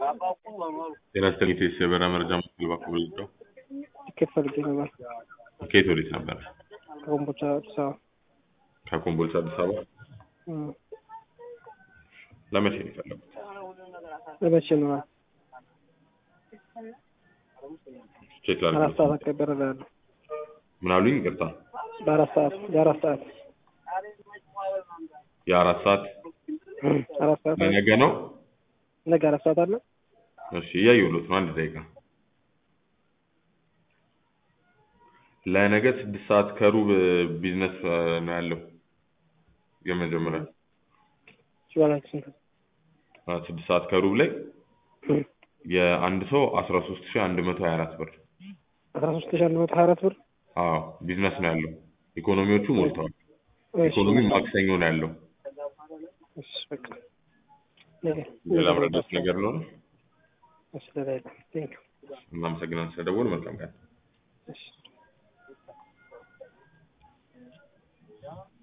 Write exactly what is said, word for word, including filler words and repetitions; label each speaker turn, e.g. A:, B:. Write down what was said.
A: ጤና ይስጥልኝ የሰበራ መረጃ ማዕከል በኩል ነው።
B: ትኬት ፈልጌ ነበር።
A: ከየት ወዴት ነበር?
B: ከኮምቦልቻ አዲስ አበባ።
A: ከኮምቦልቻ አዲስ አበባ
B: እም
A: ለመቼ ነው የፈለጉት?
B: ለመቼ ነው?
A: ቼክ ላድርግ።
B: አራት ሰዓት አካባቢ እበረራለሁ።
A: ምን አሉኝ? ይቅርታ።
B: በአራት ሰዓት የአራት ሰዓት
A: የአራት ሰዓት
B: እም አራት ሰዓት
A: ነገ ነው?
B: ነገ አራት ሰዓት አለ።
A: እሺ እያየሁት ነው። አንድ ደቂቃ። ለነገ ስድስት ሰዓት ከሩብ ቢዝነስ ነው ያለው የመጀመሪያ
B: ሲባላችሁ ስንት?
A: ስድስት ሰዓት ከሩብ ላይ የአንድ ሰው አስራ ሶስት ሺህ አንድ መቶ ሀያ አራት ብር።
B: አስራ ሶስት ሺህ አንድ መቶ ሀያ አራት ብር?
A: አዎ ቢዝነስ ነው ያለው። ኢኮኖሚዎቹ ሞልተዋል። ኢኮኖሚ ማክሰኞ ነው ያለው።
B: እሺ በቃ
A: ሌላ ምረዳት ነገር ነው?
B: እሺ ለሌላ ቴንክ ዩ።
A: እናመሰግናለን ስለደወሉ። መልካም ቀን።
B: እሺ